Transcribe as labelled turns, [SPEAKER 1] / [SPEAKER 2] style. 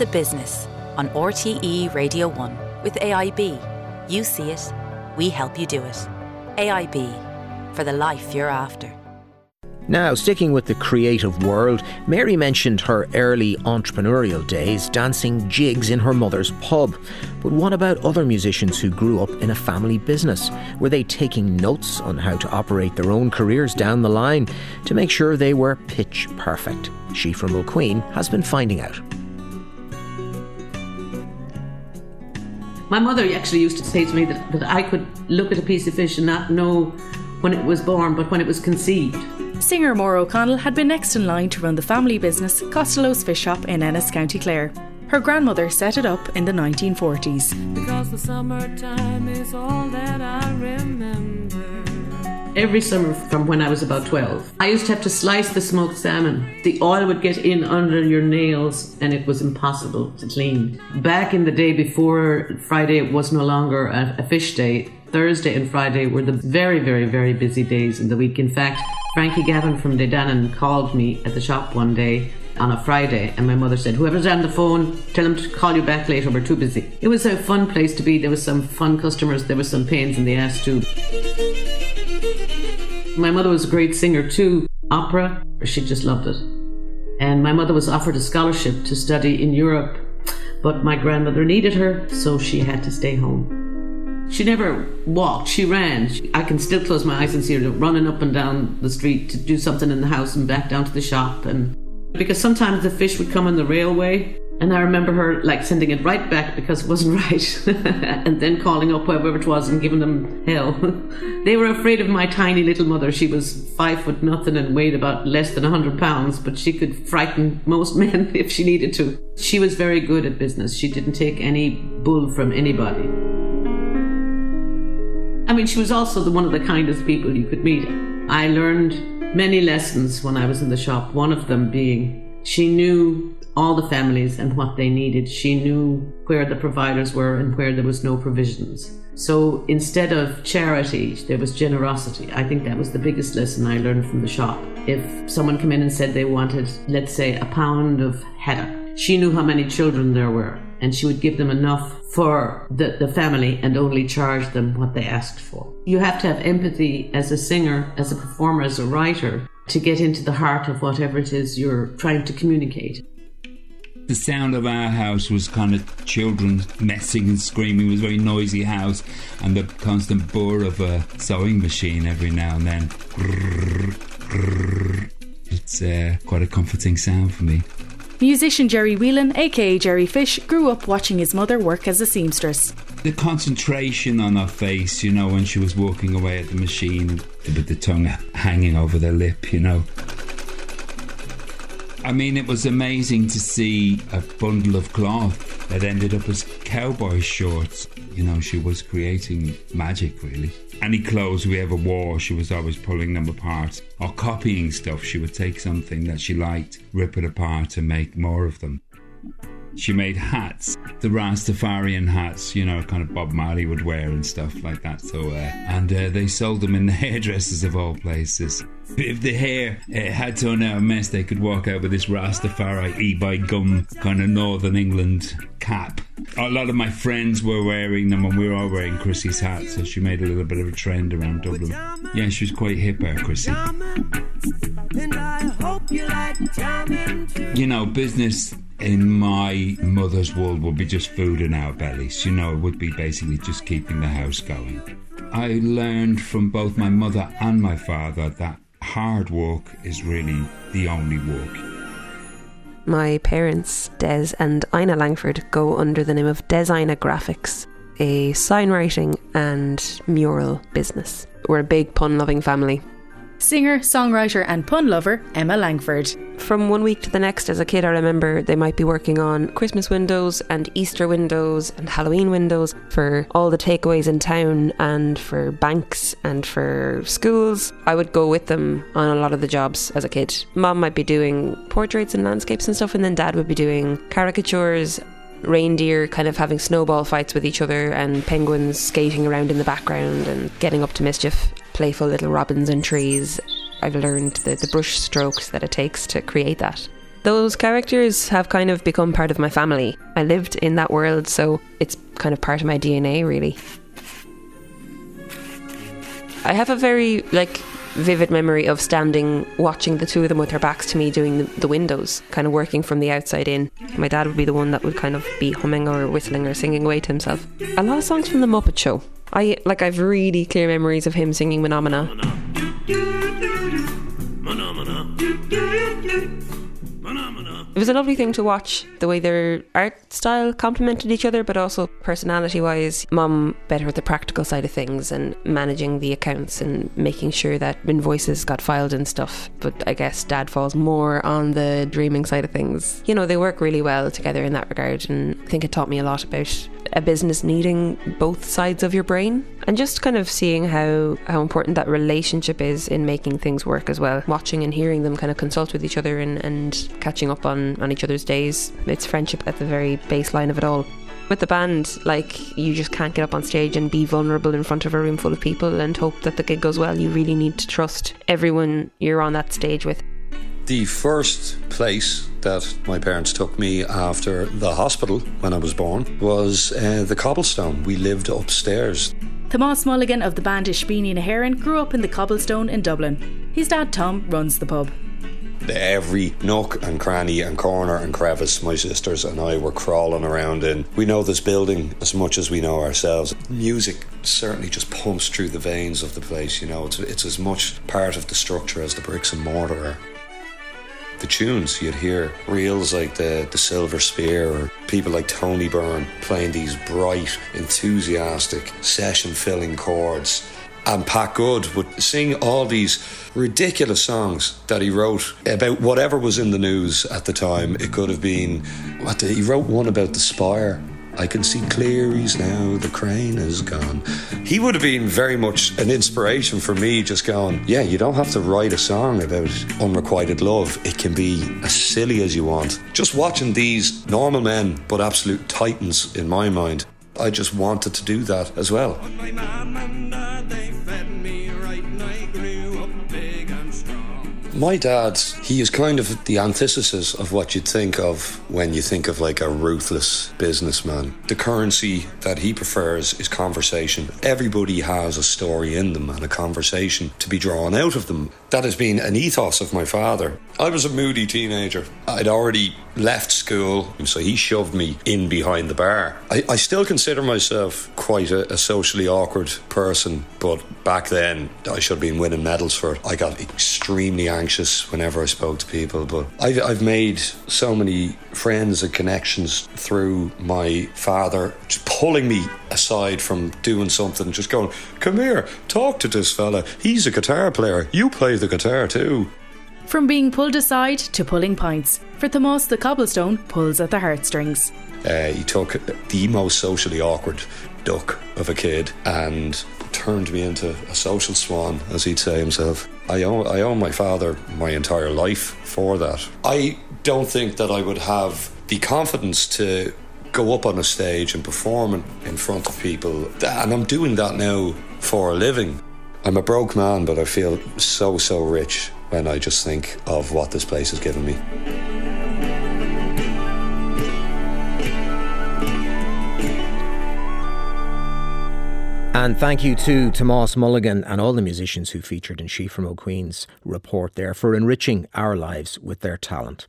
[SPEAKER 1] The Business on RTE Radio 1 with AIB. You see it, we help you do it. AIB, for the life you're after.
[SPEAKER 2] Now, sticking with the creative world, Mary mentioned her early entrepreneurial days dancing jigs in her mother's pub. But what about other musicians who grew up in a family business? Were they taking notes on how to operate their own careers down the line to make sure they were pitch perfect? She from Mulqueen has been finding out.
[SPEAKER 3] My mother actually used to say to me that I could look at a piece of fish and not know when it was born, but when it was conceived.
[SPEAKER 4] Singer Maura O'Connell had been next in line to run the family business Costello's Fish Shop in Ennis, County Clare. Her grandmother set it up in the 1940s.
[SPEAKER 5] Because the summertime is all that I remember.
[SPEAKER 3] Every summer from when I was about 12, I used to have to slice the smoked salmon. The oil would get in under your nails and it was impossible to clean. Back in the day before Friday was no longer a fish day, Thursday and Friday were the very, very, very busy days in the week. In fact, Frankie Gavin from Dedanan called me at the shop one day on a Friday and my mother said, whoever's on the phone, tell him to call you back later, we're too busy. It was a fun place to be. There was some fun customers, there was some pains in the ass too. My mother was a great singer too. Opera, she just loved it. And my mother was offered a scholarship to study in Europe, but my grandmother needed her, so she had to stay home. She never walked, she ran. I can still close my eyes and see her running up and down the street to do something in the house and back down to the shop. And because sometimes the fish would come on the railway, and I remember her like sending it right back because it wasn't right, and then calling up whoever it was and giving them hell. They were afraid of my tiny little mother. She was 5 foot nothing and weighed about less than 100 pounds, but she could frighten most men if she needed to. She was very good at business. She didn't take any bull from anybody. I mean, she was also one of the kindest people you could meet. I learned many lessons when I was in the shop, one of them being she knew all the families and what they needed. She knew where the providers were and where there was no provisions. So instead of charity, there was generosity. I think that was the biggest lesson I learned from the shop. If someone came in and said they wanted, let's say, a pound of haddock, she knew how many children there were, and she would give them enough for the family and only charge them what they asked for. You have to have empathy as a singer, as a performer, as a writer, to get into the heart of whatever it is you're trying to communicate.
[SPEAKER 6] The sound of our house was kind of children messing and screaming. It was a very noisy house, and the constant burr of a sewing machine every now and then. It's quite a comforting sound for me.
[SPEAKER 4] Musician Jerry Whelan, aka Jerry Fish, grew up watching his mother work as a seamstress.
[SPEAKER 6] The concentration on her face, you know, when she was walking away at the machine with the tongue hanging over the lip, you know. I mean, it was amazing to see a bundle of cloth that ended up as cowboy shorts. You know, she was creating magic, really. Any clothes we ever wore, she was always pulling them apart. Or copying stuff, she would take something that she liked, rip it apart and make more of them. She made hats, the Rastafarian hats, you know, kind of Bob Marley would wear and stuff like that. So, and they sold them in the hairdressers of all places. If the hair had turned out a mess, they could walk out with this Rastafari E-by gum kind of Northern England cap. A lot of my friends were wearing them, and we were all wearing Chrissy's hats, so she made a little bit of a trend around Dublin. Yeah, she was quite hip, Chrissy. You know, business in my mother's world would be just food in our bellies. You know, it would be basically just keeping the house going. I learned from both my mother and my father that hard work is really the only work.
[SPEAKER 7] My parents, Des and Ina Langford, go under the name of Desina Graphics, a signwriting and mural business. We're a big pun-loving family.
[SPEAKER 4] Singer, songwriter and pun lover Emma Langford.
[SPEAKER 7] From one week to the next as a kid, I remember they might be working on Christmas windows and Easter windows and Halloween windows for all the takeaways in town and for banks and for schools. I would go with them on a lot of the jobs as a kid. Mum might be doing portraits and landscapes and stuff, and then Dad would be doing caricatures, reindeer kind of having snowball fights with each other, and penguins skating around in the background and getting up to mischief. Playful little robins and trees. I've learned the brush strokes that it takes to create that. Those characters have kind of become part of my family. I lived in that world, so it's kind of part of my DNA, really. I have a very, vivid memory of standing watching the two of them with their backs to me doing the windows, kind of working from the outside in. My dad would be the one that would kind of be humming or whistling or singing away to himself. A lot of songs from The Muppet Show. I've really clear memories of him singing Phenomena. It was a lovely thing to watch, the way their art style complemented each other, but also personality-wise. Mum better at the practical side of things and managing the accounts and making sure that invoices got filed and stuff. But I guess Dad falls more on the dreaming side of things. You know, they work really well together in that regard, and I think it taught me a lot about a business needing both sides of your brain, and just kind of seeing how important that relationship is in making things work as well. Watching and hearing them kind of consult with each other and catching up on each other's days. It's friendship at the very baseline of it all. With the band, you just can't get up on stage and be vulnerable in front of a room full of people and hope that the gig goes well. You really need to trust everyone you're on that stage with.
[SPEAKER 8] The first place that my parents took me after the hospital when I was born was the Cobblestone. We lived upstairs.
[SPEAKER 4] Tomás Mulligan of the band Ishbini na hÉireann grew up in the Cobblestone in Dublin. His dad Tom runs the pub.
[SPEAKER 8] Every nook and cranny and corner and crevice my sisters and I were crawling around in. We know this building as much as we know ourselves. Music certainly just pumps through the veins of the place, you know. It's as much part of the structure as the bricks and mortar are. The tunes, you'd hear reels like the Silver Spear, or people like Tony Byrne playing these bright, enthusiastic, session-filling chords. And Pat Good would sing all these ridiculous songs that he wrote about whatever was in the news at the time. It could have been, he wrote one about the Spire. I can see Cleary's now, the crane is gone. He would have been very much an inspiration for me, just going, yeah, you don't have to write a song about unrequited love. It can be as silly as you want. Just watching these normal men, but absolute titans in my mind, I just wanted to do that as well. My dad, he is kind of the antithesis of what you'd think of when you think of a ruthless businessman. The currency that he prefers is conversation. Everybody has a story in them and a conversation to be drawn out of them. That has been an ethos of my father. I was a moody teenager. I'd already left school, so he shoved me in behind the bar. I still consider myself quite a socially awkward person, but back then I should have been winning medals for it. I got extremely anxious whenever I spoke to people, but I've made so many friends and connections through my father just pulling me aside from doing something, just going, come here, talk to this fella, he's a guitar player, you play the guitar too.
[SPEAKER 4] From being pulled aside to pulling pints, for Tomás the Cobblestone pulls at the heartstrings.
[SPEAKER 8] He took the most socially awkward duck of a kid and turned me into a social swan, as he'd say himself. I owe my father my entire life for that. I don't think that I would have the confidence to go up on a stage and perform in front of people, and I'm doing that now for a living. I'm a broke man, but I feel so rich when I just think of what this place has given me.
[SPEAKER 2] And thank you to Tomás Mulligan and all the musicians who featured in She from O'Queen's report there for enriching our lives with their talent.